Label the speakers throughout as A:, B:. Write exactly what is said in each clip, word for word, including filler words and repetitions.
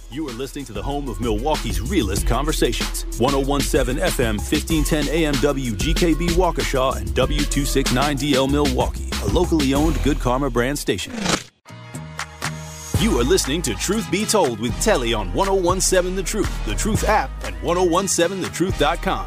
A: You are listening to the home of Milwaukee's realest conversations. ten seventeen F M, fifteen ten A M W G K B Waukesha and W two sixty-nine D L Milwaukee, a locally owned Good Karma brand station. You are listening to Truth Be Told with Telly on ten seventeen The Truth, The Truth app, and ten seventeen the truth dot com.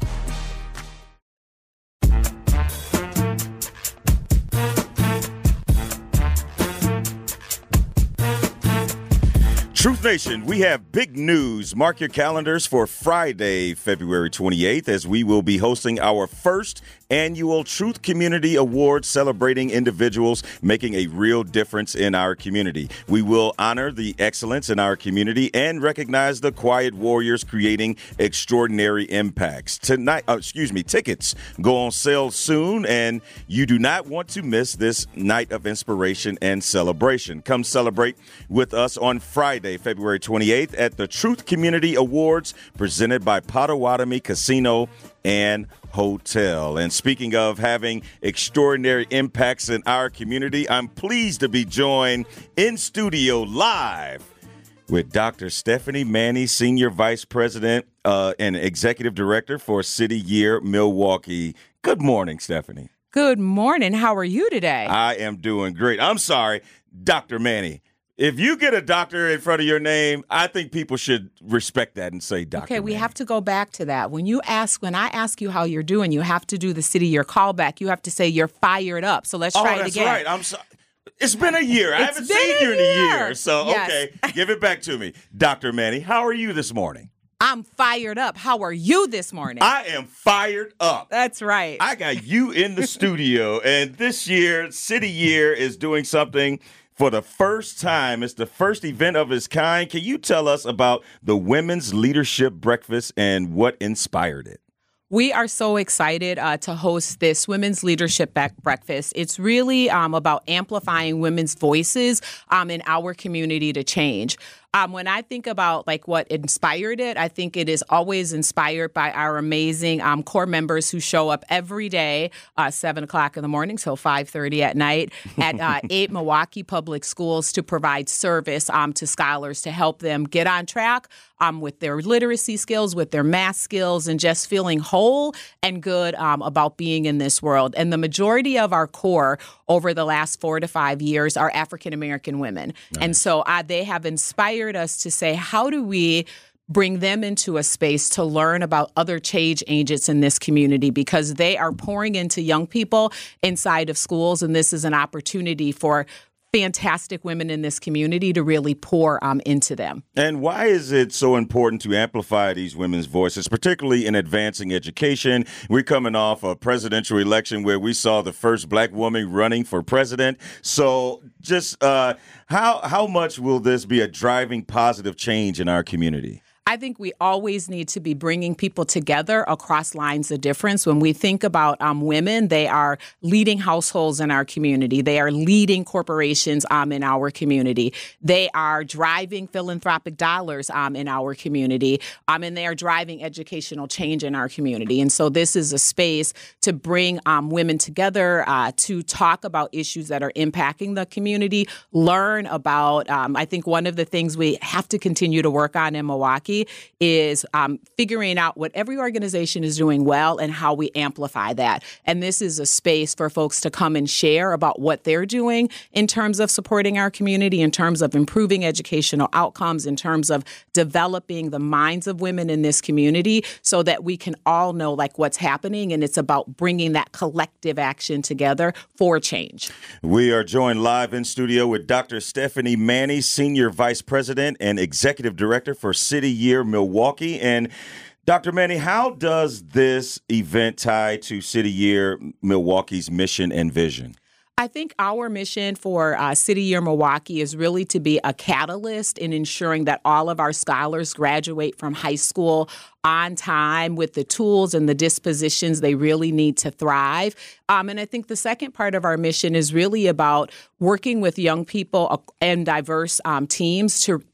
B: Truth Nation, we have big news. Mark your calendars for Friday, February twenty-eighth, as we will be hosting our first annual Truth Community Awards celebrating individuals making a real difference in our community. We will honor the excellence in our community and recognize the quiet warriors creating extraordinary impacts. Tonight, uh, excuse me, tickets go on sale soon, and you do not want to miss this night of inspiration and celebration. Come celebrate with us on Friday, February twenty-eighth at the Truth Community Awards presented by Potawatomi Casino and Hotel. And speaking of having extraordinary impacts in our community, I'm pleased to be joined in studio live with Doctor Stephanie Manny, Senior Vice President uh, and Executive Director for City Year Milwaukee. Good morning, Stephanie.
C: Good morning. How are you today?
B: I am doing great. I'm sorry, Doctor Manny. If you get a doctor in front of your name, I think people should respect that and say doctor.
C: Okay, we
B: Manny. have
C: have to go back to that. When you ask, when I ask you how you're doing, you have to do the city year callback. You have to say you're fired up. So let's try
B: oh,
C: it again.
B: Oh, that's right. I'm sorry. It's been a year. I
C: It's
B: haven't
C: been
B: seen
C: a
B: you in a
C: year.
B: year. So,
C: Yes.
B: okay, give it back to me. Doctor Manny, how are you this morning?
C: I'm fired up. How are you this morning?
B: I am fired up.
C: That's right.
B: I got you in the studio, and this year, City Year is doing something for the first time. It's the first event of its kind. Can you tell us about the Women's Leadership Breakfast and what inspired it?
C: We are so excited uh, to host this Women's Leadership Back Breakfast. It's really um, about amplifying women's voices um, in our community to change. Um, when I think about like what inspired it, I think it is always inspired by our amazing um, core members who show up every day, uh, seven o'clock in the morning till five thirty at night at uh, eight Milwaukee Public Schools to provide service um, to scholars to help them get on track um, with their literacy skills, with their math skills, and just feeling whole and good um, about being in this world. And the majority of our core over the last four to five years are African-American women. Nice. And so uh, they have inspired us to say, how do we bring them into a space to learn about other change agents in this community, because they are pouring into young people inside of schools. And this is an opportunity for fantastic women in this community to really pour um, into them.
B: And why is it so important to amplify these women's voices, particularly in advancing education? We're coming off a presidential election where we saw the first black woman running for president. So just uh, how how much will this be a driving positive change in our community?
C: I think we always need to be bringing people together across lines of difference. When we think about um, women, they are leading households in our community. They are leading corporations um, in our community. They are driving philanthropic dollars um, in our community, um, and they are driving educational change in our community. And so this is a space to bring um, women together uh, to talk about issues that are impacting the community, learn about, um, I think one of the things we have to continue to work on in Milwaukee is um, figuring out what every organization is doing well and how we amplify that. And this is a space for folks to come and share about what they're doing in terms of supporting our community, in terms of improving educational outcomes, in terms of developing the minds of women in this community so that we can all know like what's happening. And it's about bringing that collective action together for change.
B: We are joined live in studio with Doctor Stephanie Manny, Senior Vice President and Executive Director for City Year Milwaukee. And Doctor Manny, how does this event tie to City Year Milwaukee's mission and vision?
C: I think our mission for uh, City Year Milwaukee is really to be a catalyst in ensuring that all of our scholars graduate from high school on time with the tools and the dispositions they really need to thrive. Um, and I think the second part of our mission is really about working with young people and diverse um, teams to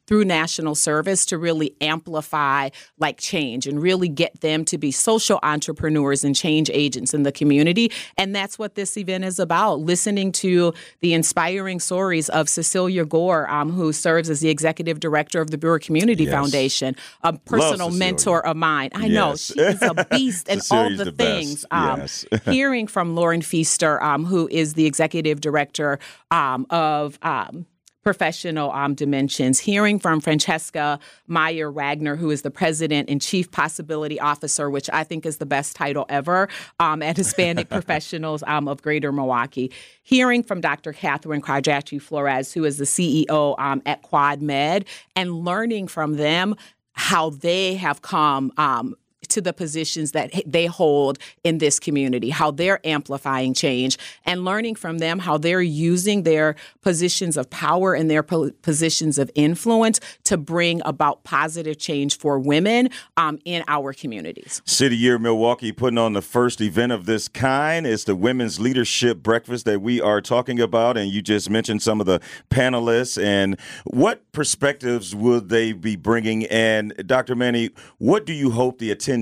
C: through national service to really amplify like change and really get them to be social entrepreneurs and change agents in the community. And that's what this event is about, listening to the inspiring stories of Cecilia Gore, um, who serves as the executive director of the Brewer Community
B: yes.
C: Foundation, a personal mentor of mine. I yes. know, she is a beast and all the, the things. Um, yes. Hearing from Lauren Feaster, um, who is the executive director um, of um, Professional um, Dimensions, hearing from Francesca Meyer Wagner, who is the president and chief possibility officer, which I think is the best title ever um, at Hispanic Professionals um, of Greater Milwaukee, hearing from Doctor Catherine Quadracci Flores, who is the C E O um, at Quad Med, and learning from them how they have come um, to the positions that they hold in this community, how they're amplifying change, and learning from them how they're using their positions of power and their po- positions of influence to bring about positive change for women um, in our communities.
B: City Year Milwaukee putting on the first event of this kind. It's the Women's Leadership Breakfast that we are talking about, and you just mentioned some of the panelists. And what perspectives would they be bringing? And Doctor Manny, what do you hope the attendees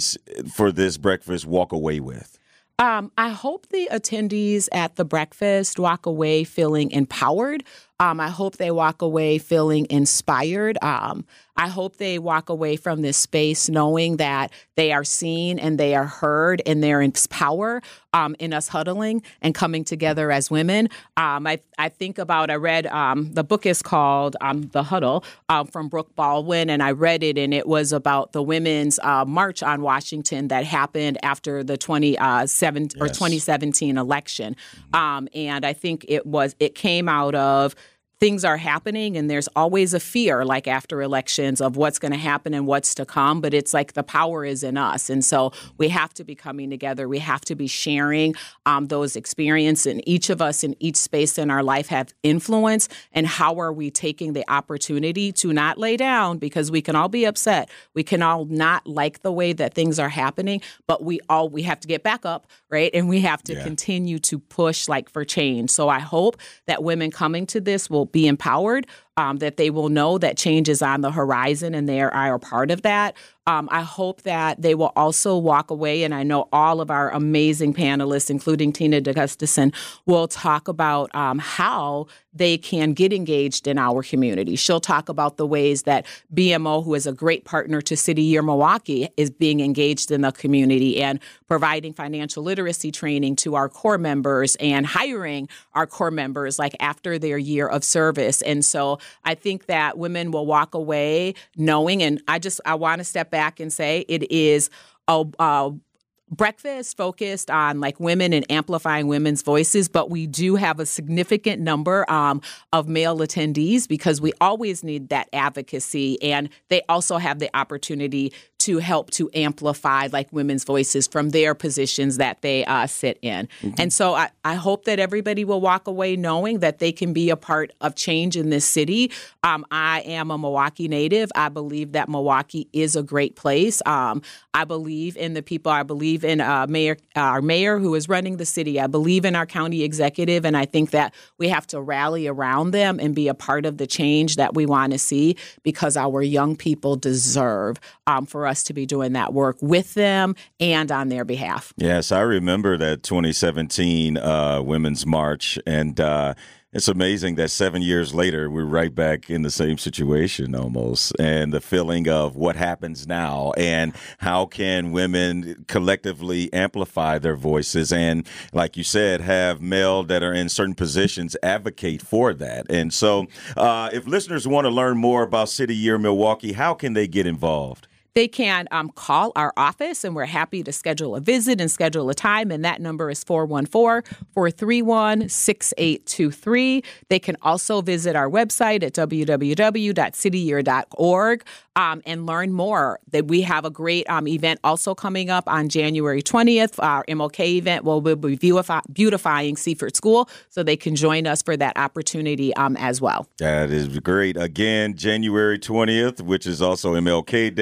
B: for this breakfast walk away with?
C: Um, I hope the attendees at the breakfast walk away feeling empowered. Um, I hope they walk away feeling inspired. Um, I hope they walk away from this space knowing that they are seen and they are heard and they're in power um, in us huddling and coming together as women. Um, I, I think about, I read, um, the book is called um, The Huddle um, from Brooke Baldwin, and I read it, and it was about the women's uh, march on Washington that happened after the twenty seventeen yes. or twenty seventeen election. Um, and I think it was, it came out of things are happening, and there's always a fear, like after elections, of what's going to happen and what's to come. But it's like the power is in us. And so we have to be coming together. We have to be sharing um, those experiences. And each of us in each space in our life have influence. And how are we taking the opportunity to not lay down? Because we can all be upset. We can all not like the way that things are happening. But we all we have to get back up, right? And we have to yeah. continue to push like for change. So I hope that women coming to this will be empowered, um, that they will know that change is on the horizon and they are a part of that. Um, I hope that they will also walk away, and I know all of our amazing panelists, including Tina DeGustison, will talk about um, how they can get engaged in our community. She'll talk about the ways that B M O, who is a great partner to City Year Milwaukee, is being engaged in the community and providing financial literacy training to our core members and hiring our core members like after their year of service. And so I think that women will walk away knowing, and I just I want to step back and say it is a, a breakfast focused on like women and amplifying women's voices, but we do have a significant number um, of male attendees because we always need that advocacy, and they also have the opportunity to help to amplify like women's voices from their positions that they uh, sit in. Mm-hmm. And so I, I hope that everybody will walk away knowing that they can be a part of change in this city. Um, I am a Milwaukee native. I believe that Milwaukee is a great place. Um, I believe in the people. I believe in uh, mayor, uh, our mayor who is running the city. I believe in our county executive, and I think that we have to rally around them and be a part of the change that we want to see, because our young people deserve um, for us to be doing that work with them and on their behalf.
B: Yes, I remember that twenty seventeen uh, Women's March, and uh, it's amazing that seven years later, we're right back in the same situation almost, and the feeling of what happens now and how can women collectively amplify their voices and, like you said, have male that are in certain positions advocate for that. And so uh, if listeners want to learn more about City Year Milwaukee, how can they get involved?
C: They can um, call our office, and we're happy to schedule a visit and schedule a time, and that number is four one four, four three one, six eight two three. They can also visit our website at w w w dot city year dot org um, and learn more. That we have a great um, event also coming up on January twentieth, our M L K event. Where we'll be beautifying Seaford School, so they can join us for that opportunity um, as well.
B: That is great. Again, January twentieth, which is also M L K Day, and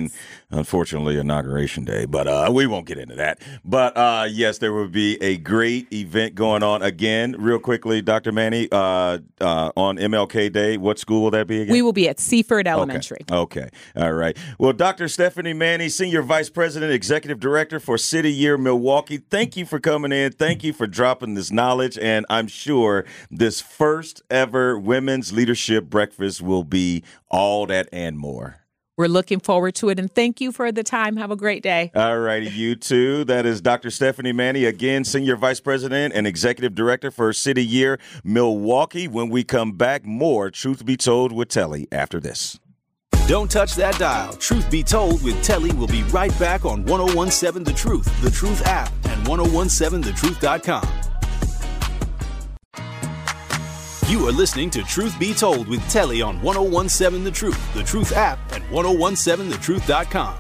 B: and unfortunately Inauguration Day. But uh, we won't get into that. But uh, yes, there will be a great event going on again. Real quickly, Doctor Manny, uh, uh, on M L K Day, what school will that be again?
C: We will be at Seaford Elementary.
B: Okay. okay. All right. Well, Doctor Stephanie Manny, Senior Vice President, Executive Director for City Year Milwaukee, thank you for coming in. Thank you for dropping this knowledge. And I'm sure this first ever Women's Leadership Breakfast will be all that and more.
C: We're looking forward to it, and thank you for the time. Have a great day.
B: All righty, you too. That is Doctor Stephanie Manny, again, Senior Vice President and Executive Director for City Year Milwaukee. When we come back, more Truth Be Told with Telly after this.
A: Don't touch that dial. Truth Be Told with Telly will be right back on ten seventeen The Truth, The Truth app, and ten seventeen the truth dot com. You are listening to Truth Be Told with Telly on ten seventeen The Truth, The Truth app, and ten seventeen the truth dot com.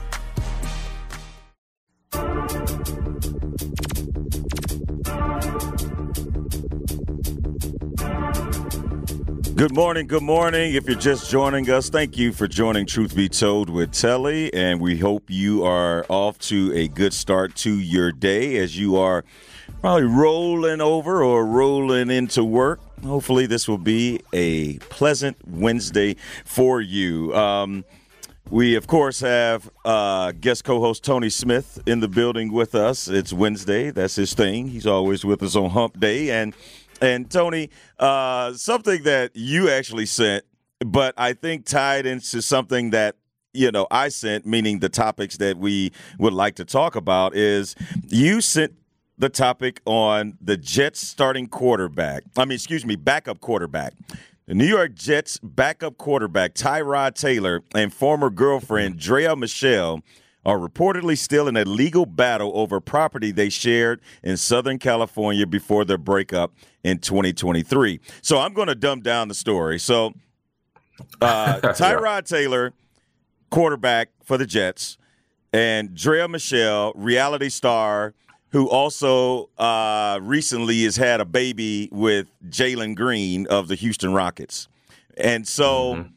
B: Good morning, good morning. If you're just joining us, thank you for joining Truth Be Told with Telly, and we hope you are off to a good start to your day as you are probably rolling over or rolling into work. Hopefully this will be a pleasant Wednesday for you. Um, we, of course, have uh, guest co-host Tony Smith in the building with us. It's Wednesday. That's his thing. He's always with us on Hump Day. And And, Tony, uh, something that you actually sent, but I think tied into something that, you know, I sent, meaning the topics that we would like to talk about, is you sent the topic on the Jets starting quarterback. I mean, excuse me, backup quarterback. The New York Jets backup quarterback Tyrod Taylor and former girlfriend Drea Michelle are reportedly still in a legal battle over property they shared in Southern California before their breakup in twenty twenty-three. So I'm going to dumb down the story. So uh, Tyrod yeah. Taylor, quarterback for the Jets, and Drea Michelle, reality star, who also uh, recently has had a baby with Jalen Green of the Houston Rockets. And so mm-hmm.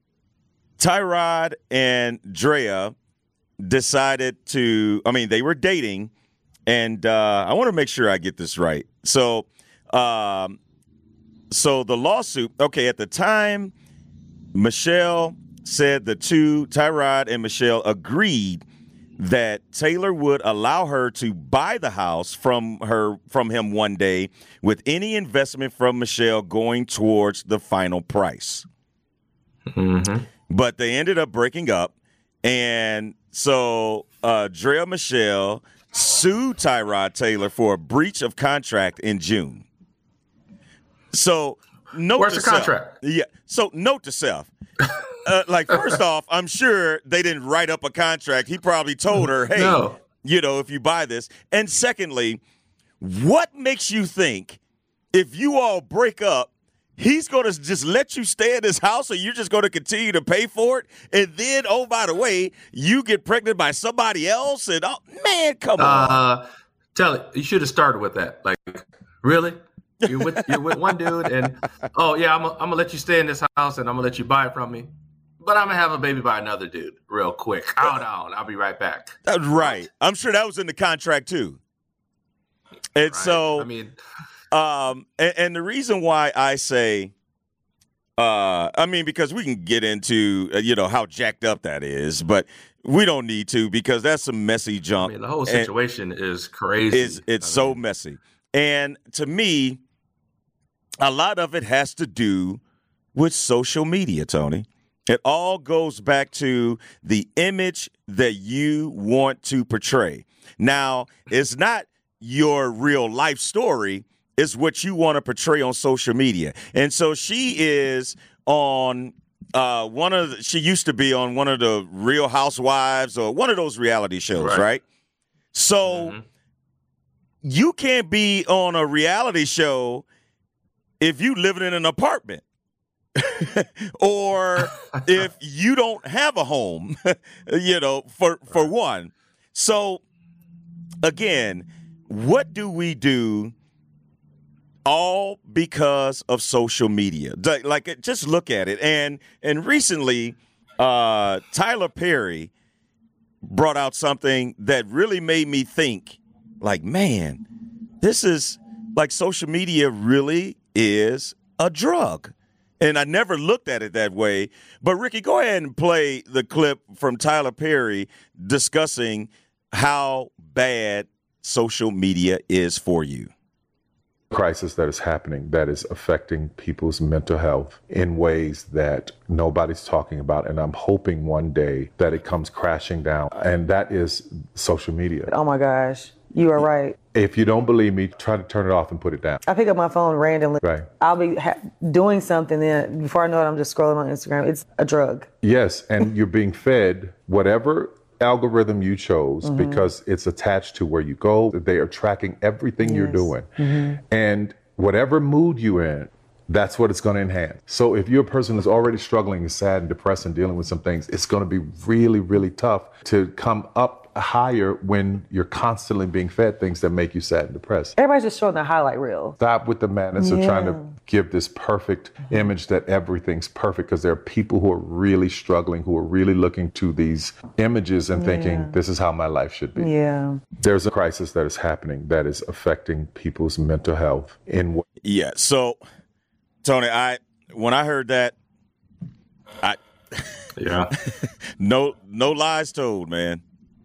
B: Tyrod and Drea decided to, I mean, they were dating, and uh, I want to make sure I get this right. So, um, so the lawsuit, okay, at the time, Michelle said the two, Tyrod and Michelle, agreed that Taylor would allow her to buy the house from her, from him one day, with any investment from Michelle going towards the final price. Mm-hmm. But they ended up breaking up, and so uh, Drea Michelle sued Tyrod Taylor for a breach of contract in June. So note
D: Where's
B: to
D: the
B: self,
D: contract?
B: Yeah. So note to self. Uh, like, first off, I'm sure they didn't write up a contract. He probably told her, hey, no. you know, if you buy this. And secondly, what makes you think if you all break up, he's going to just let you stay in his house, or you're just going to continue to pay for it? And then, oh, by the way, you get pregnant by somebody else? And, oh, man, come on.
D: Uh, tell it. You should have started with that. Like, really? You're with, you're with one dude, and, oh, yeah, I'm going to let you stay in this house, and I'm going to let you buy it from me. But I'm going to have a baby by another dude real quick. Hold on. I'll be right back.
B: That's right. I'm sure that was in the contract, too. And right. so,
D: I mean,
B: um, and, and the reason why I say, uh, I mean, because we can get into, uh, you know, how jacked up that is, but we don't need to, because that's some messy junk.
D: I mean, the whole situation and is crazy.
B: It's, it's so
D: mean.
B: messy. And to me, a lot of it has to do with social media, Tony. It all goes back to the image that you want to portray. Now, it's not your real life story. It's what you want to portray on social media. And so she is on uh, one of the, she used to be on one of the Real Housewives or one of those reality shows, right? right? So mm-hmm. you can't be on a reality show if you living in an apartment. Or if you don't have a home, you know, for, for one. So, again, what do we do all because of social media? Like, just look at it. And and recently, uh, Tyler Perry brought out something that really made me think, like, man, this is like social media really is a drug. And I never looked at it that way. But, Ricky, go ahead and play the clip from Tyler Perry discussing how bad social media is for you.
E: Crisis that is happening that is affecting people's mental health in ways that nobody's talking about. And I'm hoping one day that it comes crashing down. And that is social media.
F: Oh, my gosh. You are right.
E: If you don't believe me, try to turn it off and put it down.
F: I pick up my phone randomly.
E: Right.
F: I'll be ha- doing something, then before I know it, I'm just scrolling on Instagram. It's a drug.
E: Yes, and you're being fed whatever algorithm you chose mm-hmm. because it's attached to where you go. They are tracking everything yes. you're doing. Mm-hmm. And whatever mood you're in, that's what it's going to enhance. So if you're a person who's already struggling, is sad and depressed and dealing with some things, it's going to be really, really tough to come up higher when you're constantly being fed things that make you sad and depressed.
F: Everybody's just showing the highlight reel.
E: Stop with the madness yeah. of trying to give this perfect image that everything's perfect, because there are people who are really struggling, who are really looking to these images and thinking, yeah. this is how my life should be.
F: Yeah.
E: There's a crisis that is happening that is affecting people's mental health in
B: Yeah. So, Tony, I when I heard that, I
D: yeah,
B: no no lies told, man.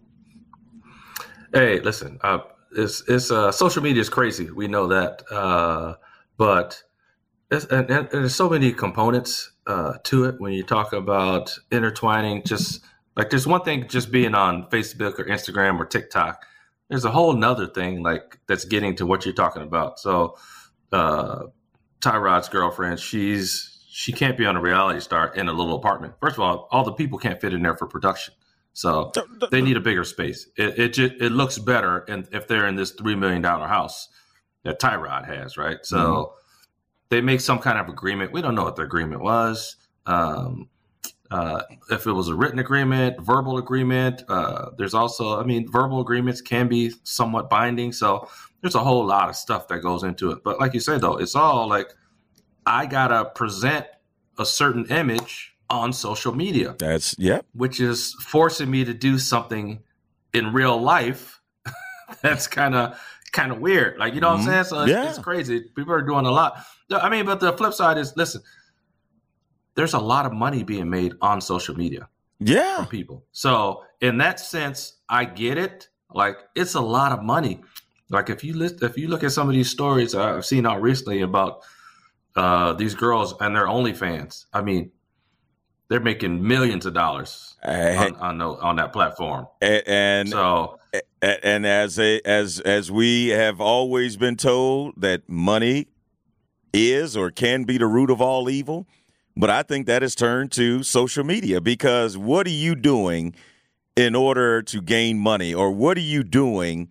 D: Hey, listen, uh, it's it's uh, social media is crazy. We know that, uh, but it's, and, and there's so many components uh, to it when you talk about intertwining. Just like there's one thing just being on Facebook or Instagram or TikTok. There's a whole nother thing like that's getting to what you're talking about. So, uh, Tyrod's girlfriend, she's she can't be on a reality star in a little apartment. First of all, all the people can't fit in there for production. So they need a bigger space. It it, just, it looks better in, if they're in this three million dollars house that Tyrod has, right? So mm-hmm. they make some kind of agreement. We don't know what the agreement was. Um, uh, if it was a written agreement, verbal agreement. Uh, there's also, I mean, verbal agreements can be somewhat binding. So there's a whole lot of stuff that goes into it. But like you said, though, it's all like I got to present a certain image on social media.
B: That's yeah.
D: Which is forcing me to do something in real life that's kind of kind of weird. Like, you know mm-hmm. what I'm saying? So it's, yeah. it's crazy. People are doing a lot. I mean, but the flip side is, listen, there's a lot of money being made on social media.
B: Yeah.
D: From people. So in that sense, I get it. Like, it's a lot of money. Like, if you list, if you look at some of these stories I've seen out recently about uh, these girls and their OnlyFans, I mean, they're making millions of dollars on on, the, on that platform,
B: and, and
D: so
B: and as a, as as we have always been told that money is or can be the root of all evil, but I think that has turned to social media, because what are you doing in order to gain money, or what are you doing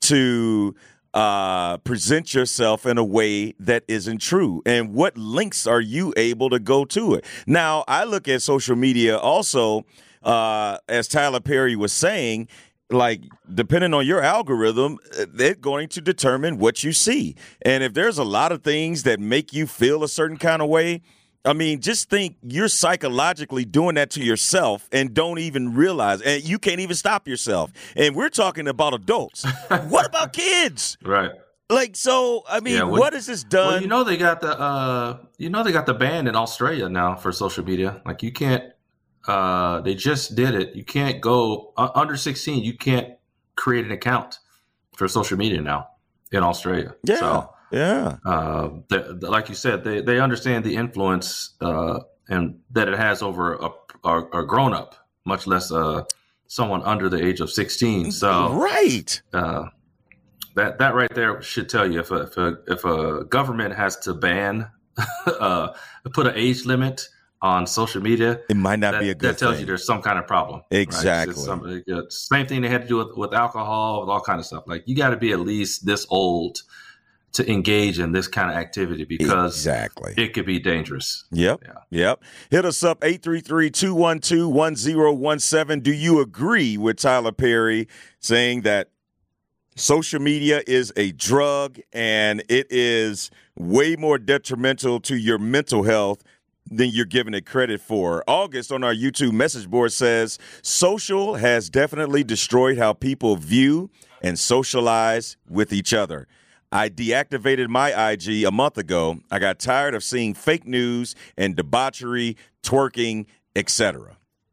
B: to uh, present yourself in a way that isn't true? And what links are you able to go to it? Now, I look at social media also, uh, as Tyler Perry was saying, like, depending on your algorithm, they're going to determine what you see. And if there's a lot of things that make you feel a certain kind of way, I mean, just think you're psychologically doing that to yourself and don't even realize, and you can't even stop yourself. And we're talking about adults. What about kids?
D: Right.
B: Like, so, I mean, yeah, well, what has this done?
D: Well, you know, they got the, uh, you know, they got the ban in Australia now for social media. Like, you can't, uh, they just did it. You can't go uh, under sixteen. You can't create an account for social media now in Australia.
B: Yeah.
D: So,
B: Yeah.
D: Uh, the, the, like you said, they, they understand the influence uh, and that it has over a, a, a grown up, much less uh, someone under the age of sixteen. So
B: right.
D: Uh, that that right there should tell you if a if a, if a government has to ban, uh, put an age limit on social media,
B: it might not
D: that,
B: be a good
D: that tells
B: thing.
D: you there's some kind of problem.
B: Exactly.
D: Right? Some, same thing they had to do with, with alcohol, with all kind of stuff. Like, you got to be at least this old to engage in this kind of activity, because
B: exactly
D: it could be dangerous.
B: Yep. Yeah. Yep. Hit us up, eight three three, two one two, one zero one seven. Do you agree with Tyler Perry saying that social media is a drug and it is way more detrimental to your mental health than you're giving it credit for. August on our YouTube message board says, social has definitely destroyed how people view and socialize with each other. I deactivated my I G a month ago. I got tired of seeing fake news and debauchery, twerking, et cetera.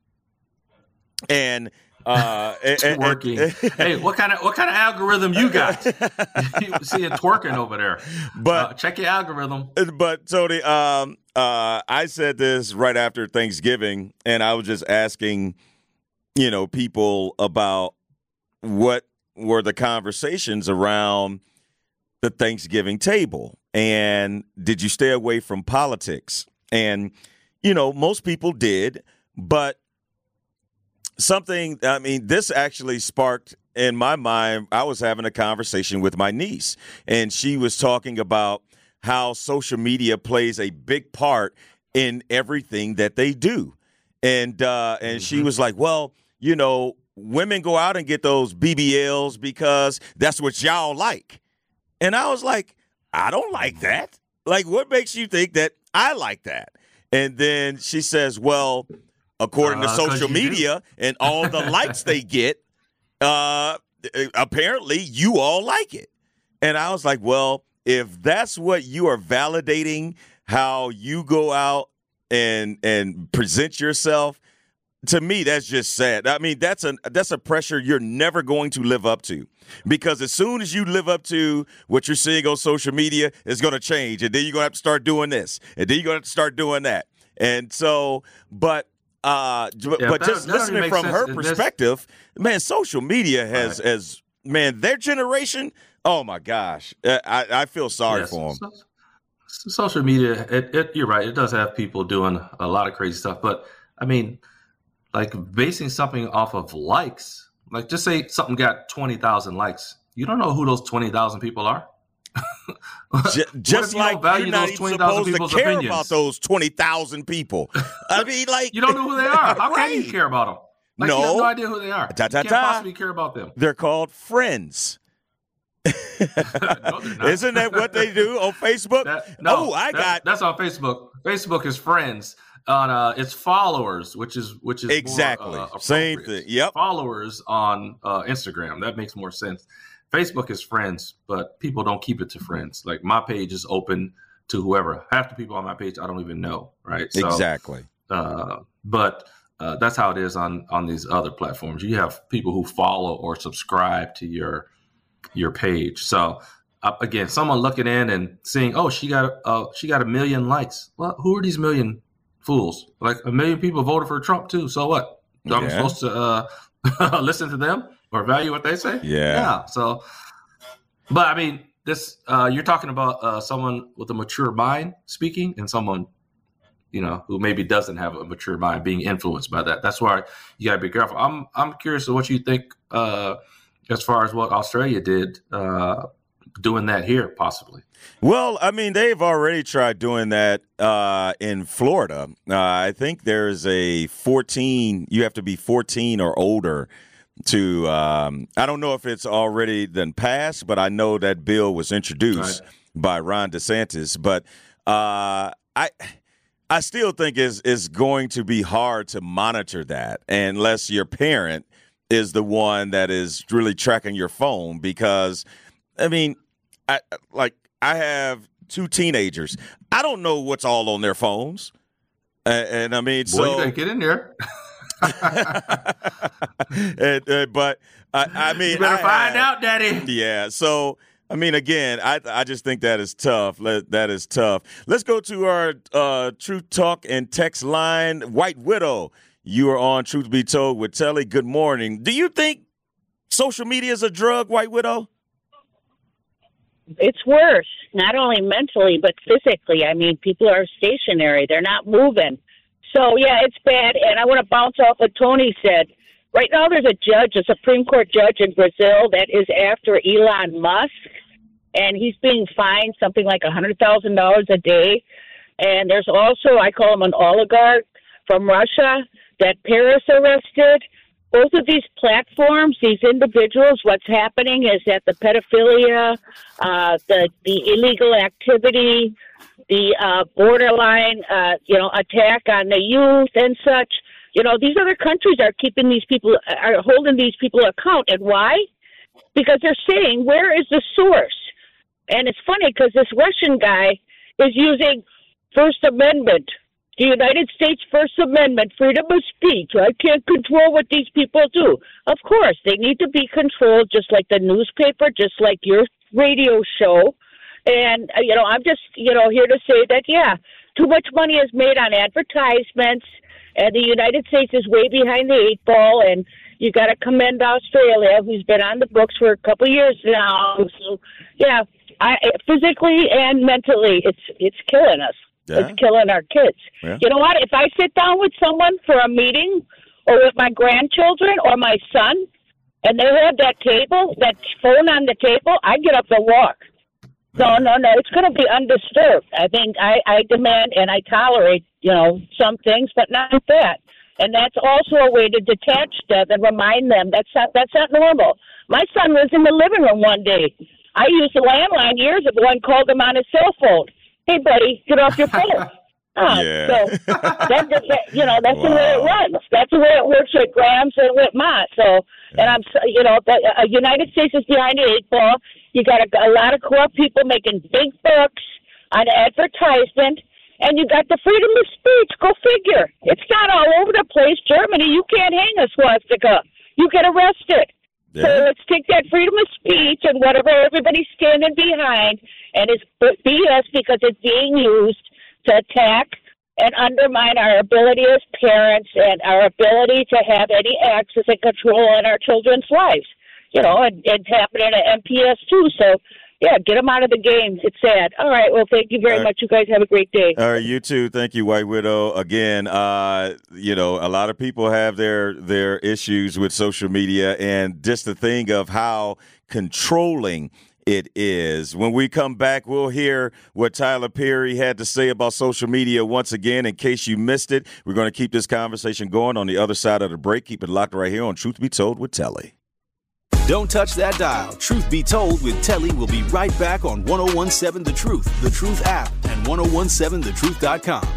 B: And uh,
D: twerking. And, and, hey, what kind of what kind of algorithm you got? You see it twerking over there. But uh, check your algorithm.
B: But Tony, um, uh, I said this right after Thanksgiving, and I was just asking, you know, people about what were the conversations around the Thanksgiving table, and did you stay away from politics? And you know, most people did, but something, I mean, this actually sparked in my mind. I was having a conversation with my niece, and she was talking about how social media plays a big part in everything that they do. And uh, and mm-hmm. she was like, well, you know, women go out and get those B B Ls because that's what y'all like. And I was like, I don't like that. Like, what makes you think that I like that? And then she says, well, according uh, to social media and all the likes they get, uh, apparently you all like it. And I was like, well, if that's what you are validating, how you go out and and present yourself, to me, that's just sad. I mean, that's a that's a pressure you're never going to live up to, because as soon as you live up to what you're seeing on social media, it's going to change, and then you're going to have to start doing this, and then you're going to have to start doing that. And so, but uh, yeah, but that, just that listening from her perspective, this. man, social media has right. has man their generation. Oh my gosh, I, I feel sorry yes. for them. So,
D: social media, it, it, you're right. It does have people doing a lot of crazy stuff, but I mean, like basing something off of likes, like just say something got twenty thousand likes. You don't know who those twenty thousand people are.
B: just just you like you're not even supposed to care opinions? about those twenty thousand people. I mean, like
D: you don't know who they are. How
B: right.
D: can you care about them? Like,
B: no,
D: you have no idea who they are.
B: Ta, ta,
D: you can't
B: ta.
D: possibly care about them.
B: They're called friends.
D: No,
B: Isn't that what they do on Facebook?
D: That, no,
B: oh, I
D: that,
B: got
D: that's on Facebook. Facebook is friends. On uh, it's followers, which is which is
B: exactly
D: more, uh,
B: same thing. Yep,
D: followers on uh, Instagram. That makes more sense. Facebook is friends, but people don't keep it to friends. Like my page is open to whoever. Half the people on my page I don't even know. Right? So,
B: exactly.
D: Uh, but uh, that's how it is on on these other platforms. You have people who follow or subscribe to your your page. So uh, again, someone looking in and seeing, oh, she got uh, she got a million likes. Well, who are these million fools? Like a million people voted for Trump too. So what? I'm yeah. supposed to uh, listen to them or value what they say?
B: Yeah.
D: Yeah. So, but I mean, this uh, you're talking about uh, someone with a mature mind speaking, and someone, you know, who maybe doesn't have a mature mind being influenced by that. That's why you gotta be careful. I'm I'm curious of what you think uh, as far as what Australia did uh, doing that here, possibly.
B: Well, I mean, they've already tried doing that uh, in Florida. Uh, I think there's a fourteen, you have to be fourteen or older to, um, I don't know if it's already then passed, but I know that bill was introduced right. by Ron DeSantis. But uh, I I still think it's, it's going to be hard to monitor that unless your parent is the one that is really tracking your phone, because, I mean, I like, I have two teenagers. I don't know what's all on their phones. Uh, and I mean,
D: Boy,
B: so.
D: you gotta get in there.
B: and, uh, but, uh, I mean.
D: You better
B: I
D: find
B: have,
D: out, Daddy.
B: Yeah. So, I mean, again, I I just think that is tough. That is tough. Let's go to our uh, Truth Talk and text line. White Widow, you are on Truth Be Told with Telly. Good morning. Do you think social media is a drug, White Widow?
G: It's worse, not only mentally, but physically. I mean, people are stationary. They're not moving. So, yeah, it's bad. And I want to bounce off what Tony said. Right now there's a judge, a Supreme Court judge in Brazil that is after Elon Musk, and he's being fined something like one hundred thousand dollars a day. And there's also, I call him an oligarch from Russia, that Paris arrested both of these platforms, these individuals, what's happening is that the pedophilia, uh, the the illegal activity, the uh, borderline, uh, you know, attack on the youth and such. You know, these other countries are keeping these people, are holding these people account. And why? Because they're saying, where is the source? And it's funny because this Russian guy is using First Amendment, the United States First Amendment, freedom of speech. I can't control what these people do. Of course, they need to be controlled just like the newspaper, just like your radio show. And, uh, you know, I'm just, you know, here to say that, yeah, too much money is made on advertisements, and the United States is way behind the eight ball, and you got to commend Australia, who's been on the books for a couple of years now. So, yeah, I, physically and mentally, it's it's killing us. Yeah. It's killing our kids. Yeah. You know what? If I sit down with someone for a meeting or with my grandchildren or my son, and they have that table, that phone on the table, I get up and walk. No, no, no. It's going to be undisturbed. I think I, I demand and I tolerate, you know, some things, but not that. And that's also a way to detach them and remind them that's not that's not normal. My son was in the living room one day. I used a landline years ago and called him on his cell phone. Hey, buddy, get off your phone. Oh,
B: yeah.
G: So, that, that, you know, that's
B: wow.
G: the way it runs. That's the way it works with Grams and with Mott. So, yeah. and I'm, you know, the uh, United States is behind the eight ball. You got a, a lot of corrupt people making big bucks on advertisement, and you got the freedom of speech. Go figure. It's not all over the place. Germany, you can't hang a swastika. You get arrested. Yeah. So let's take that freedom of speech and whatever everybody's standing behind, and it's B S because it's being used to attack and undermine our ability as parents and our ability to have any access and control in our children's lives. You know, and it's happening at M P S too. So, yeah, get them out of the game. It's sad. All right. Well, thank you very much. You guys have a great day.
B: All right. You too. Thank you, White Widow. Again, uh, you know, a lot of people have their their issues with social media, and just the thing of how controlling it is. When we come back, we'll hear what Tyler Perry had to say about social media once again. In case you missed it, we're going to keep this conversation going on the other side of the break. Keep it locked right here on Truth Be Told with Telly.
A: Don't touch that dial. Truth Be Told with Telly will be right back on ten seventeen The Truth, The Truth app, and ten seventeen the truth dot com.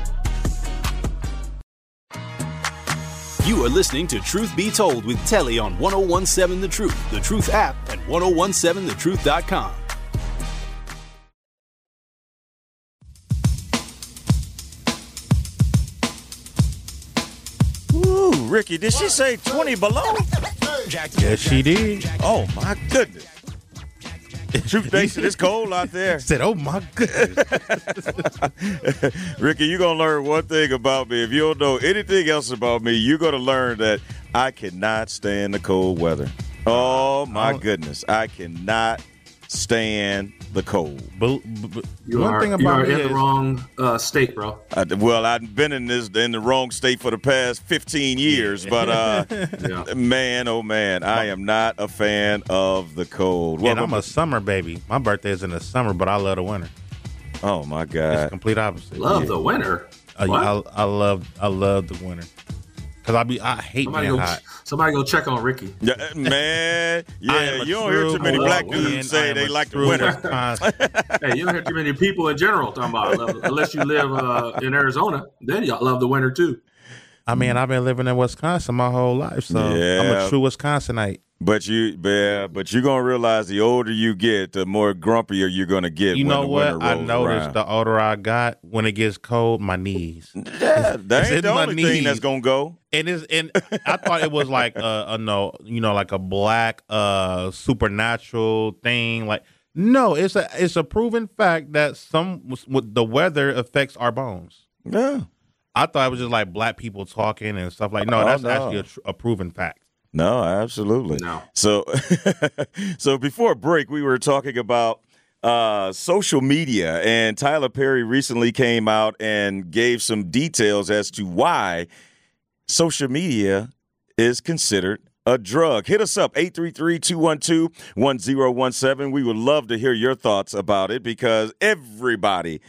A: You are listening to Truth Be Told with Telly on ten seventeen The Truth, The Truth app, and ten seventeen the truth dot com.
B: Ooh, Ricky, did she say twenty below?
H: Yes, she did.
B: Oh, my goodness. Truth Nation, it's cold out there.
H: Said, oh, my goodness.
B: Ricky, you're going to learn one thing about me. If you don't know anything else about me, you're going to learn that I cannot stand the cold weather. Oh, my goodness. I cannot stand the cold.
H: But, but
D: you
H: one
D: are,
H: thing about
D: you are
H: me
D: in
H: is,
D: the wrong uh, state, bro.
B: I, well, I've been in this in the wrong state for the past fifteen years, but uh, yeah. man, oh man, I am not a fan of the cold.
H: Well, and I'm a summer baby. My birthday is in the summer, but I love the winter.
B: Oh my God,
H: it's the complete opposite.
D: Love
H: yeah.
D: the winter.
H: Uh, I, I love I love the winter. Cause I be I hate
D: somebody
H: being
D: go,
H: hot.
D: Somebody go check on Ricky.
B: Yeah, man, yeah, you don't hear too many black dudes say they like the winter.
D: Hey, you don't hear too many people in general talking about it, unless you live uh, in Arizona. Then y'all love the winter too.
H: I mean, I've been living in Wisconsin my whole life, so
B: yeah.
H: I'm a true Wisconsinite.
B: But you, yeah, but you're gonna realize the older you get, the more grumpier you're gonna get.
H: You
B: when
H: know
B: the
H: what?
B: winter
H: I
B: rolls
H: noticed
B: around.
H: the older I got, when it gets cold, my knees.
B: Yeah, that
H: It's
B: ain't
H: in
B: the
H: my
B: only
H: knees.
B: thing that's gonna go.
H: It is, and I thought it was like a, a no, you know, like a black uh supernatural thing. Like, no, it's a it's a proven fact that some with the weather affects our bones.
B: Yeah,
H: I thought it was just like black people talking and stuff like. No,
B: Oh,
H: that's
B: no.
H: actually a, tr- a proven fact.
B: no, absolutely.
D: No.
B: So, so before break, we were talking about uh, social media, and Tyler Perry recently came out and gave some details as to why social media is considered a drug. Hit us up, eight three three, two one two, one zero one seven. We would love to hear your thoughts about it because everybody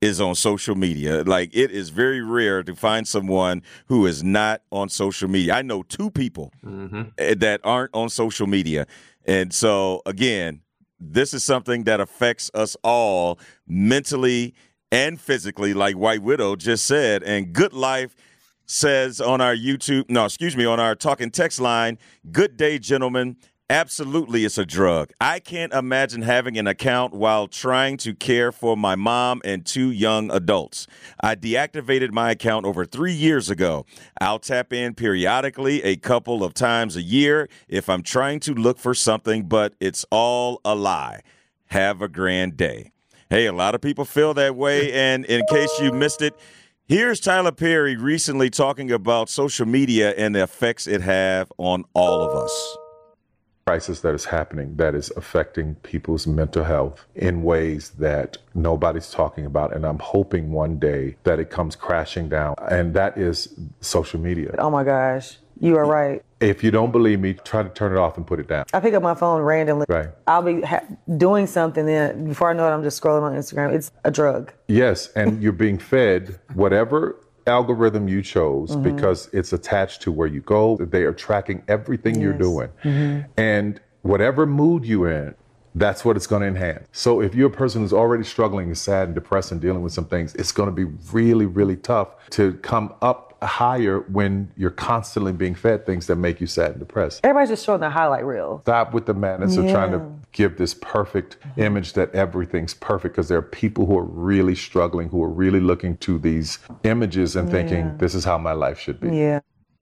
B: is on social media. Like, it is very rare to find someone who is not on social media. I know two people mm-hmm. that aren't on social media. And so, again, this is something that affects us all mentally and physically, like White Widow just said. And Good Life says on our YouTube, no, excuse me, on our talking text line, good day, gentlemen. Absolutely, it's a drug. I can't imagine having an account while trying to care for my mom and two young adults. I deactivated my account over three years ago. I'll tap in periodically a couple of times a year if I'm trying to look for something, but it's all a lie. Have a grand day. Hey, a lot of people feel that way, and in case you missed it, here's Tyler Perry recently talking about social media and the effects it have on all of us.
E: Crisis that is happening that is affecting people's mental health in ways that nobody's talking about. And I'm hoping one day that it comes crashing down. And that is social media.
F: Oh my gosh, you are right.
E: If you don't believe me, try to turn it off and put it down.
F: I pick up my phone randomly.
E: Right.
F: I'll be ha- doing something, then before I know it, I'm just scrolling on Instagram. It's a drug.
E: Yes, and you're being fed whatever algorithm you chose mm-hmm. because it's attached to where you go. They are tracking everything yes. you're doing. Mm-hmm. And whatever mood you're in, that's what it's going to enhance. So if you're a person who's already struggling and sad and depressed and dealing with some things, it's going to be really, really tough to come up higher when you're constantly being fed things that make you sad and depressed.
F: Everybody's just showing the highlight reel.
E: Stop with the madness yeah. of trying to give this perfect image that everything's perfect, because there are people who are really struggling, who are really looking to these images and thinking, yeah. this is how my life should be.
F: Yeah.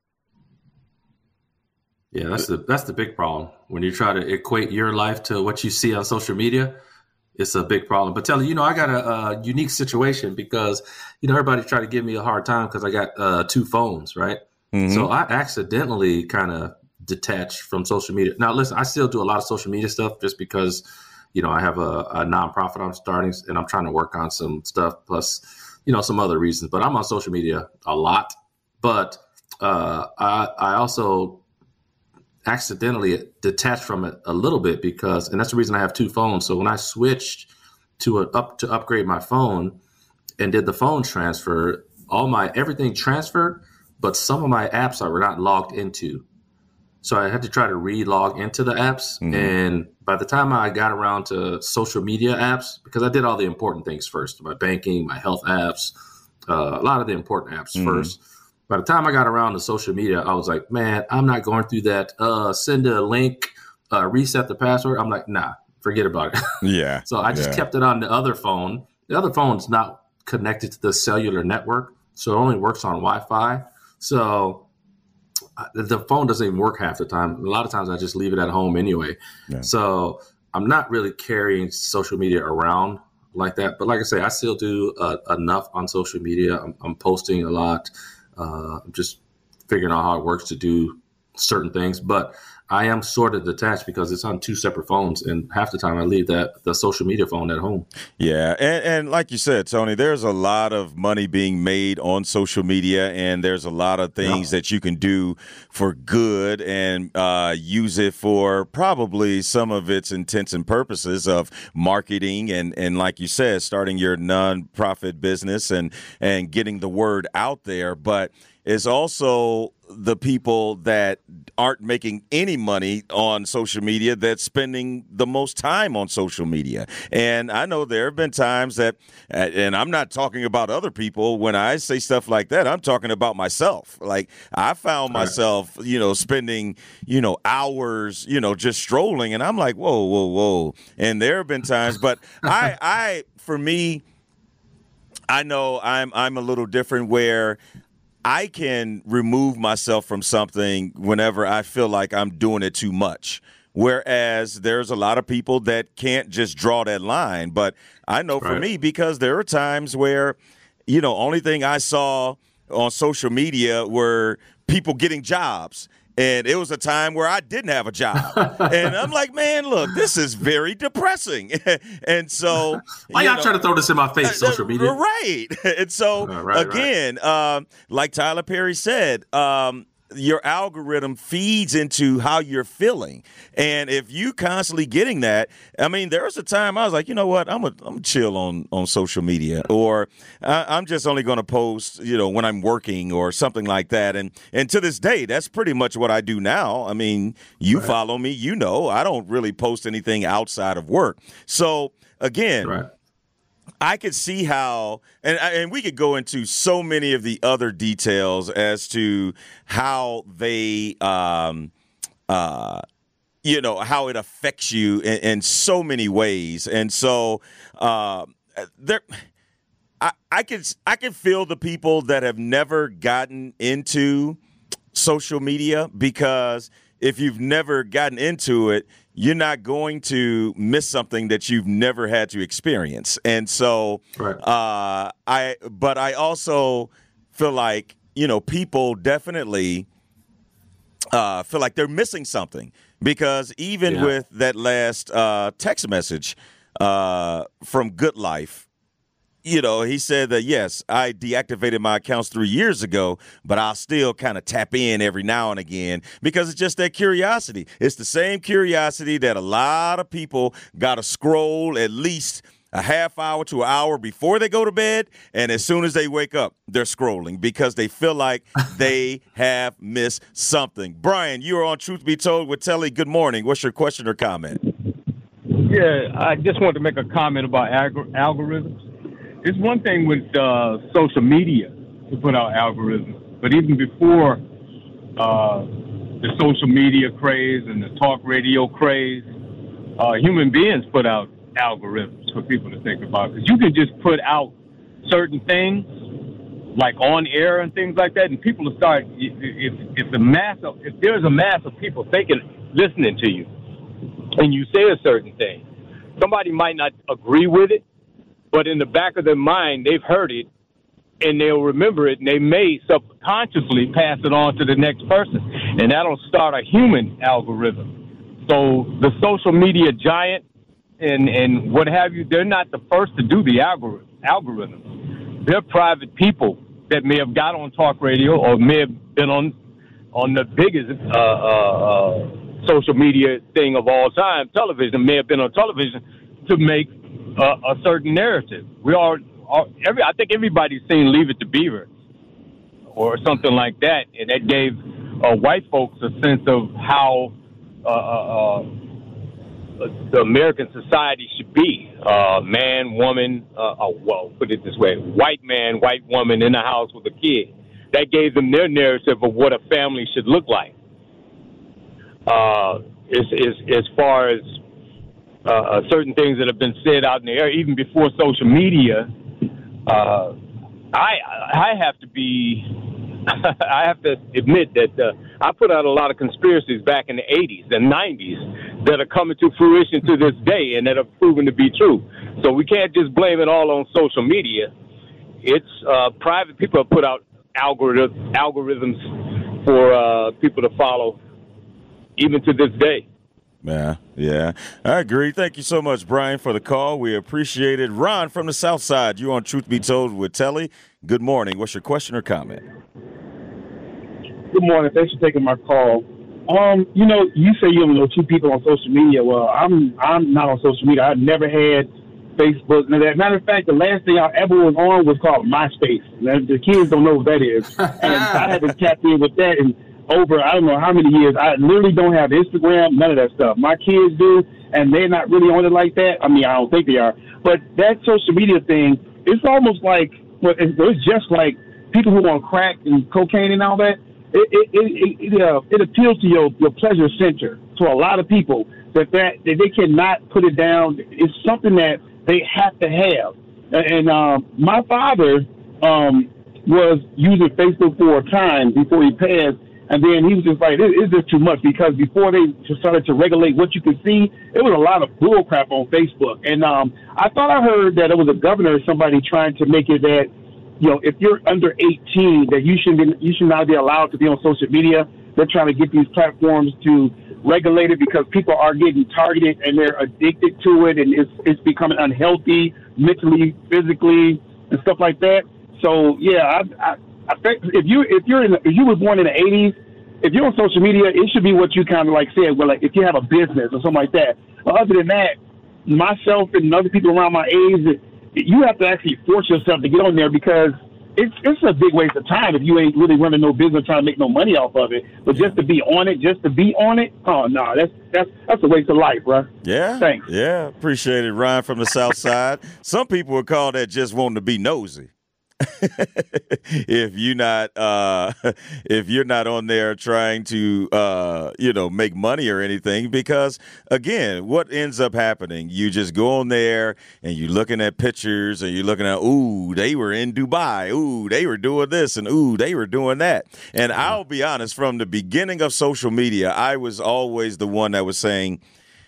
D: Yeah, that's the that's the big problem. When you try to equate your life to what you see on social media, it's a big problem. But Telly, you know, I got a, a unique situation because, you know, everybody tried to give me a hard time because I got uh, two phones, right? Mm-hmm. So I accidentally kind of detached from social media. Now, listen, I still do a lot of social media stuff just because, you know, I have a, a nonprofit I'm starting and I'm trying to work on some stuff, plus, you know, some other reasons. But I'm on social media a lot. But uh, I, I also accidentally detached from it a little bit because, and that's the reason I have two phones. So when I switched to a, up to upgrade my phone and did the phone transfer, all my everything transferred, but some of my apps I were not logged into. So I had to try to re-log into the apps. Mm-hmm. And by the time I got around to social media apps, because I did all the important things first, my banking, my health apps, uh, a lot of the important apps mm-hmm. first. By the time I got around to social media, I was like, man, I'm not going through that. Uh, send a link, uh, reset the password. I'm like, nah, forget about it.
B: Yeah.
D: So I just
B: yeah.
D: kept it on the other phone. The other phone's not connected to the cellular network, so it only works on Wi-Fi. So the phone doesn't even work half the time. A lot of times I just leave it at home anyway. Yeah. So I'm not really carrying social media around like that. But like I say, I still do uh, enough on social media. I'm, I'm posting a lot. Uh, I'm just figuring out how it works to do certain things. But I am sort of detached because it's on two separate phones, and half the time I leave that the social media phone at home.
B: Yeah, and, and like you said, Tony, there's a lot of money being made on social media, and there's a lot of things yeah. that you can do for good and uh, use it for probably some of its intents and purposes of marketing and, and like you said, starting your nonprofit business and, and getting the word out there. But it's also the people that aren't making any money on social media that's spending the most time on social media. And I know there have been times that, and I'm not talking about other people when I say stuff like that, I'm talking about myself. Like I found myself, you know, spending, you know, hours, you know, just strolling. And I'm like, whoa, whoa, whoa. And there have been times, but I, I, for me, I know I'm, I'm a little different where I can remove myself from something whenever I feel like I'm doing it too much. Whereas there's a lot of people that can't just draw that line. But I know for right. me, because there are times where, you know, only thing I saw on social media were people getting jobs. And it was a time where I didn't have a job. And I'm like, man, look, this is very depressing. And so
D: why y'all trying to throw this in my face, uh, social media?
B: Right. And so, uh, right, again, right. Um, like Tyler Perry said, um, your algorithm feeds into how you're feeling. And if you constantly getting that, I mean, there was a time I was like, you know what, I'm a, I'm chill on, on social media, or I, I'm just only going to post, you know, when I'm working or something like that. And, and to this day, that's pretty much what I do now. I mean, you right. follow me, you know, I don't really post anything outside of work. So again, right. I could see how, and and we could go into so many of the other details as to how they, um, uh, you know, how it affects you in, in so many ways. And so uh, there, I, I could I could feel the people that have never gotten into social media, because if you've never gotten into it, you're not going to miss something that you've never had to experience. And so right. uh, I but I also feel like, you know, people definitely uh, feel like they're missing something, because even yeah. with that last uh, text message uh, from Good Life, you know, he said that, yes, I deactivated my accounts three years ago, but I'll still kind of tap in every now and again, because it's just that curiosity. It's the same curiosity that a lot of people got to scroll at least a half hour to an hour before they go to bed. And as soon as they wake up, they're scrolling because they feel like they have missed something. Brian, you are on Truth Be Told with Telly. Good morning. What's your question or comment?
I: Yeah, I just wanted to make a comment about algor- algorithms. It's one thing with uh, social media to put out algorithms, but even before uh, the social media craze and the talk radio craze, uh, human beings put out algorithms for people to think about. Because you can just put out certain things, like on air and things like that, and people will start. If if the mass of, if there's a mass of people thinking, listening to you, and you say a certain thing, somebody might not agree with it, but in the back of their mind, they've heard it, and they'll remember it, and they may subconsciously pass it on to the next person, and that'll start a human algorithm. So the social media giant and, and what have you, they're not the first to do the algori- algorithm. They're private people that may have got on talk radio or may have been on on the biggest uh, uh, uh, social media thing of all time, television, may have been on television to make Uh, a certain narrative. We are, are every. I think everybody's seen Leave It to Beaver or something like that, and that gave uh, white folks a sense of how uh, uh, the American society should be: uh, man, woman. Uh, uh, well, put it this way: white man, white woman in the house with a kid. That gave them their narrative of what a family should look like. Uh, as, as, as far as Uh, certain things that have been said out in the air, even before social media, uh, I I have to be, I have to admit that uh, I put out a lot of conspiracies back in the eighties and nineties that are coming to fruition to this day and that have proven to be true. So we can't just blame it all on social media. It's uh, private people have put out algorithm, algorithms for uh, people to follow, even to this day.
B: Yeah, yeah. I agree. Thank you so much, Brian, for the call. We appreciate it. Ron from the South Side, you on Truth Be Told with Telly. Good morning. What's your question or comment?
J: Good morning. Thanks for taking my call. Um, you know, you say you only know two people on social media. Well, I'm I'm not on social media. I've never had Facebook. As a matter of fact, the last thing I ever was on was called MySpace. Now, the kids don't know what that is. And I haven't tapped in with that and over, I don't know how many years. I literally don't have Instagram, none of that stuff. My kids do, and they're not really on it like that. I mean, I don't think they are. But that social media thing, it's almost like, well, it's just like people who want crack and cocaine and all that. It it it, it, uh, it appeals to your, your pleasure center to a lot of people that, that that they cannot put it down. It's something that they have to have. And um, my father um, was using Facebook for a time before he passed. And then he was just like, it's just too much, because before they started to regulate what you could see, it was a lot of bull crap on Facebook. And um, I thought I heard that it was a governor or somebody trying to make it that, you know, if you're under eighteen, that you should be, you should not be allowed to be on social media. They're trying to get these platforms to regulate it because people are getting targeted and they're addicted to it, and it's it's becoming unhealthy mentally, physically, and stuff like that. So yeah, I. I I think if you if you're in the, if you were born in the eighties if you're on social media, it should be what you kind of like said. Well, like if you have a business or something like that. But other than that, myself and other people around my age, you have to actually force yourself to get on there because it's it's a big waste of time if you ain't really running no business trying to make no money off of it. But just to be on it, just to be on it, oh no, that's that's that's a waste of life, bro.
B: Yeah,
J: thanks.
B: Yeah, appreciate it, Ryan from the South Side. Some people would call that just wanting to be nosy. if you're not uh, if you're not on there trying to uh, you know make money or anything, because again, what ends up happening, you just go on there and you're looking at pictures and you're looking at, ooh, they were in Dubai, ooh, they were doing this, and ooh, they were doing that. And I'll be honest, from the beginning of social media, I was always the one that was saying,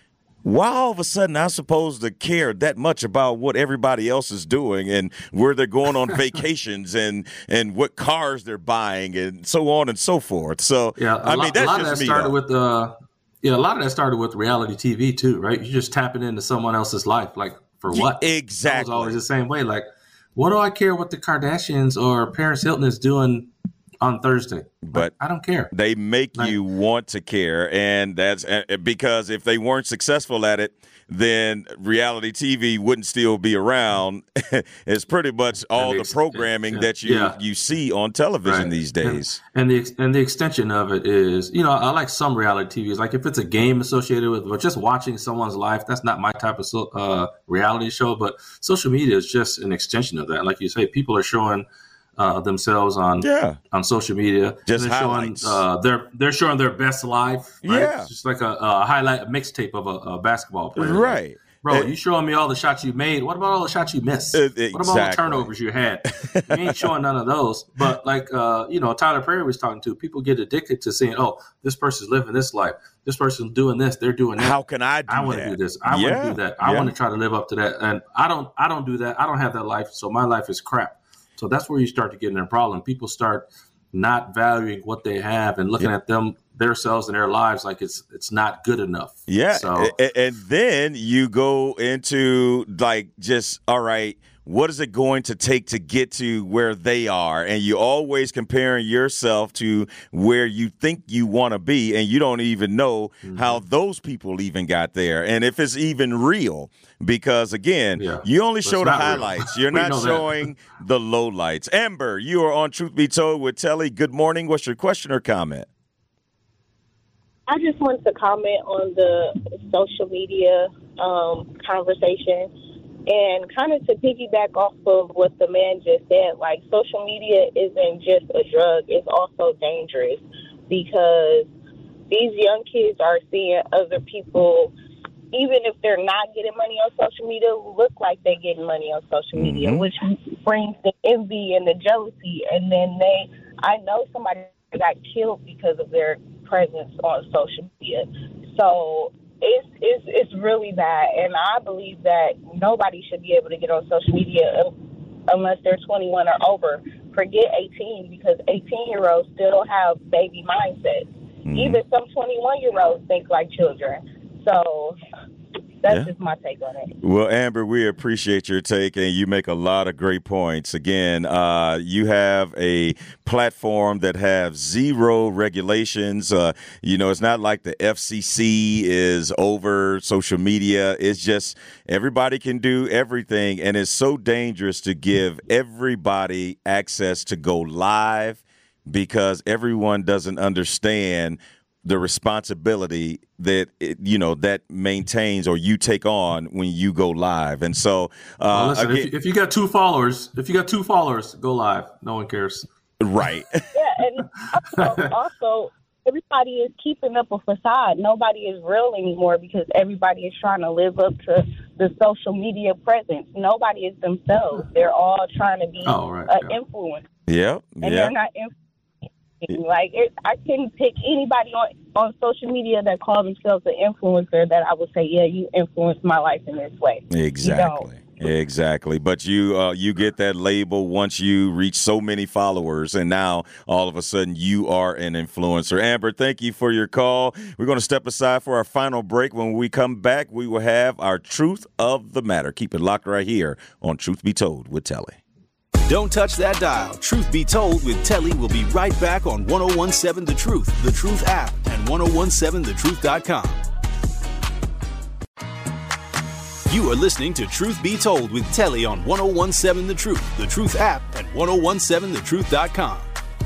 B: why all of a sudden I'm supposed to care that much about what everybody else is doing and where they're going on vacations and, and what cars they're buying and so on and so forth. So,
D: yeah,
B: I
D: lot,
B: mean, that's
D: a lot
B: just
D: of that
B: me.
D: started
B: though.
D: with uh, yeah, a lot of that started with reality T V too, right? You're just tapping into someone else's life, like for what?
B: Exactly.
D: That was always the same way. Like, what do I care what the Kardashians or Paris Hilton is doing on Thursday?
B: But
D: I don't care.
B: They make like, you want to care, and that's uh, because if they weren't successful at it, then reality T V wouldn't still be around. It's pretty much all the, the programming yeah, that you yeah. you see on television right. these days.
D: And, and the and the extension of it is, you know, I like some reality T Vs. Like if it's a game associated with, but just watching someone's life, that's not my type of so, uh, reality show. But social media is just an extension of that. Like you say, people are showing Uh, themselves on
B: yeah.
D: on social media.
B: Just
D: they're
B: highlights.
D: Showing, uh, they're they're showing their best life. Right?
B: Yeah,
D: it's just like a, a highlight, a mixtape of a, a basketball player.
B: Right,
D: like, bro.
B: it,
D: you showing me all the shots you made. What about all the shots you missed?
B: It, exactly.
D: What about all the turnovers you had? You ain't showing none of those. But like uh, you know, Tyler Perry was talking to, people get addicted to saying, "Oh, this person's living this life. This person's doing this. They're doing that.
B: How can I do
D: I want to do this. I
B: yeah.
D: want to do that. I
B: yeah.
D: want to try to live up to that." And I don't. I don't do that. I don't have that life. So my life is crap. So that's where you start to get in a problem. People start not valuing what they have and looking yeah. at them, themselves and their lives like it's it's not good enough.
B: Yeah.
D: So,
B: and, and then you go into like just, all right, what is it going to take to get to where they are? And you always comparing yourself to where you think you want to be, and you don't even know mm-hmm. how those people even got there, and if it's even real. Because, again, yeah. you only but show the highlights. You're not showing the lowlights. Amber, you are on Truth Be Told with Telly. Good morning. What's your question or comment?
K: I just wanted to comment on the social media um, conversation. And kind of to piggyback off of what the man just said, like social media isn't just a drug, it's also dangerous because these young kids are seeing other people, even if they're not getting money on social media, look like they're getting money on social media, mm-hmm. which brings the envy and the jealousy. And then they, I know somebody got killed because of their presence on social media. So It's, it's it's really bad, and I believe that nobody should be able to get on social media unless they're twenty-one or over. Forget eighteen, because eighteen-year-olds still have baby mindsets. Mm-hmm. Even some twenty-one-year-olds think like children. So that's yeah. just my take on it.
B: Well, Amber, we appreciate your take, and you make a lot of great points. Again, uh, you have a platform that have zero regulations. Uh, you know, it's not like the F C C is over social media. It's just everybody can do everything, and it's so dangerous to give everybody access to go live because everyone doesn't understand the responsibility that it, you know that maintains or you take on when you go live. And so uh
D: well, listen,
B: again,
D: if, you, if you got two followers if you got two followers go live, no one cares,
B: right?
K: Yeah. And also, also everybody is keeping up a facade. Nobody is real anymore because everybody is trying to live up to the social media presence. Nobody is themselves. They're all trying to be
D: oh, right,
K: an
D: yeah.
K: influence.
B: Yeah,
K: and
B: yeah.
K: they're not influencing. Like, it, I can pick anybody on, on social media that call themselves an influencer that I would say, yeah, you influenced my life in this way.
B: Exactly. Exactly. But you uh, you get that label once you reach so many followers, and now all of a sudden you are an influencer. Amber, thank you for your call. We're going to step aside for our final break. When we come back, we will have our Truth of the Matter. Keep it locked right here on Truth Be Told with Telly.
A: Don't touch that dial. Truth Be Told with Telly will be right back on ten seventeen The Truth, The Truth app, and ten seventeen the truth dot com. You are listening to Truth Be Told with Telly on ten seventeen The Truth, The Truth app, and ten seventeen the truth dot com.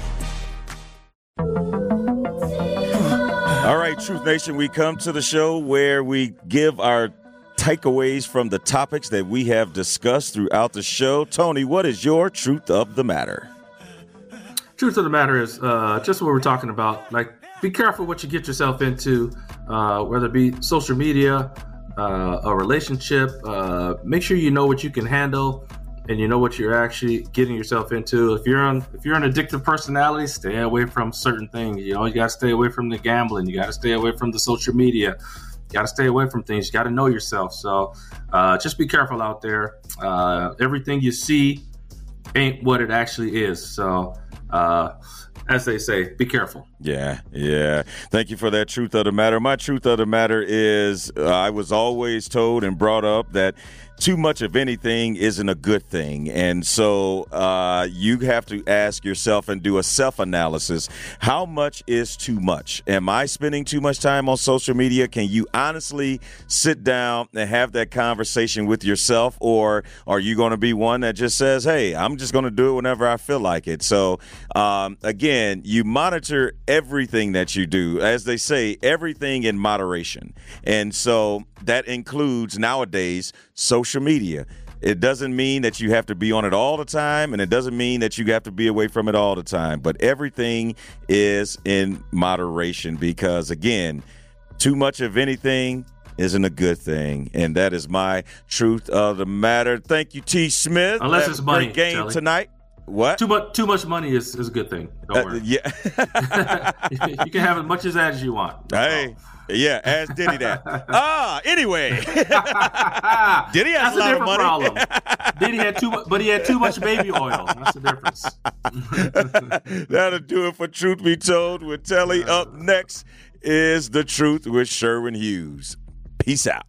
B: All right, Truth Nation, we come to the show where we give our takeaways from the topics that we have discussed throughout the show. Tony, what is your truth of the matter?
D: Truth of the matter is uh, just what we're talking about. Like, be careful what you get yourself into, uh, whether it be social media, uh, a relationship. Uh, make sure you know what you can handle, and you know what you're actually getting yourself into. If you're on, if you're an addictive personality, stay away from certain things. You know, you got to stay away from the gambling. You got to stay away from the social media. You got to stay away from things. You got to know yourself. So uh, just be careful out there. Uh, everything you see ain't what it actually is. So uh, as they say, be careful.
B: Yeah, yeah. Thank you for that truth of the matter. My truth of the matter is uh, I was always told and brought up that too much of anything isn't a good thing. And so uh, you have to ask yourself and do a self-analysis. How much is too much? Am I spending too much time on social media? Can you honestly sit down and have that conversation with yourself? Or are you going to be one that just says, hey, I'm just going to do it whenever I feel like it? So, um, again, you monitor everything that you do. As they say, everything in moderation. And so that includes nowadays social media. It doesn't mean that you have to be on it all the time, and it doesn't mean that you have to be away from it all the time. But everything is in moderation because, again, too much of anything isn't a good thing. And that is my truth of the matter. Thank you, T. Smith.
D: Unless
B: Have
D: it's
B: a
D: money,
B: great game
D: Charlie.
B: tonight. What?
D: Too much, too much money is, is a good thing. Don't
B: Uh,
D: worry.
B: yeah.
D: You can have as much as that as you want.
B: Hey. Yeah, ask Diddy that. ah, anyway. Diddy has
D: That's
B: a lot
D: a
B: of
D: different
B: money.
D: problem. Diddy had too much, but he had too much baby oil. That's the difference.
B: That'll do it for Truth Be Told with Telly. Up next is The Truth with Sherwin Hughes. Peace out.